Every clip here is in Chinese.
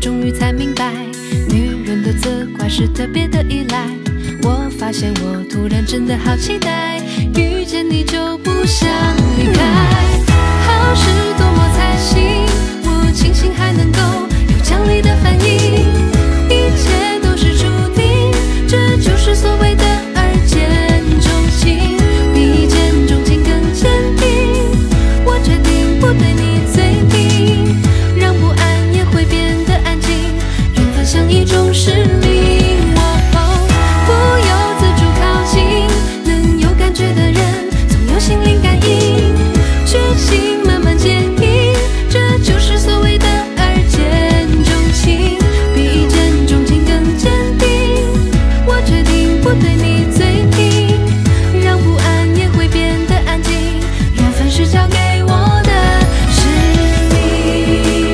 终于才明白，女人的责怪是特别的依赖。我发现我突然真的好期待，遇见你就不想离开。好事多么才行，我庆幸还能够有强力的反应，一切都是注定，这就是所谓的二见钟情，比一见钟情更坚定。我决定不对你嘴硬，让不安也会变得安静，缘分像一种使命。不由自主靠近，能有感觉的人总有心灵感应，剧情慢慢渐移，这就是所谓的二见钟情，比一见钟情更坚定。我决定不对你嘴硬，让不安也会变得安静，缘分是交给我的使命。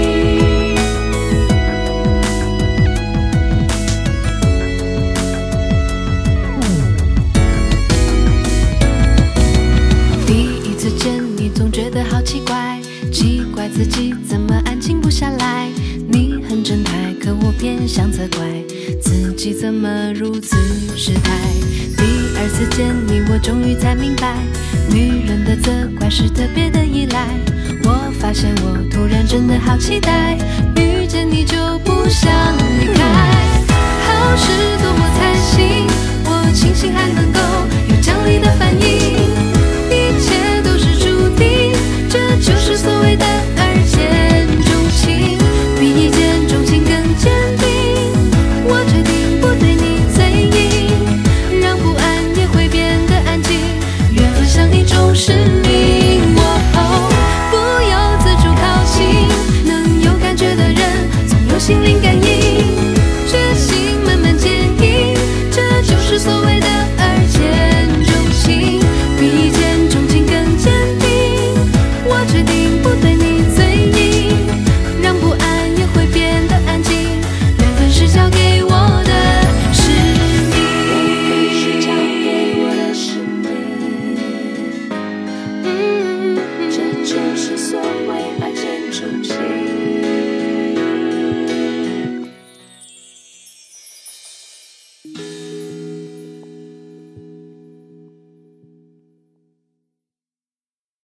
第一次见你总觉得好奇怪，奇怪自己怎么安静不下来。你很正态，可我偏想责怪自己怎么如此失态。第二次见你，我终于才明白，女人的责怪是特别的依赖。我发现我突然真的好期待，遇见你就不想离开。好事多么才行，我庆幸还能够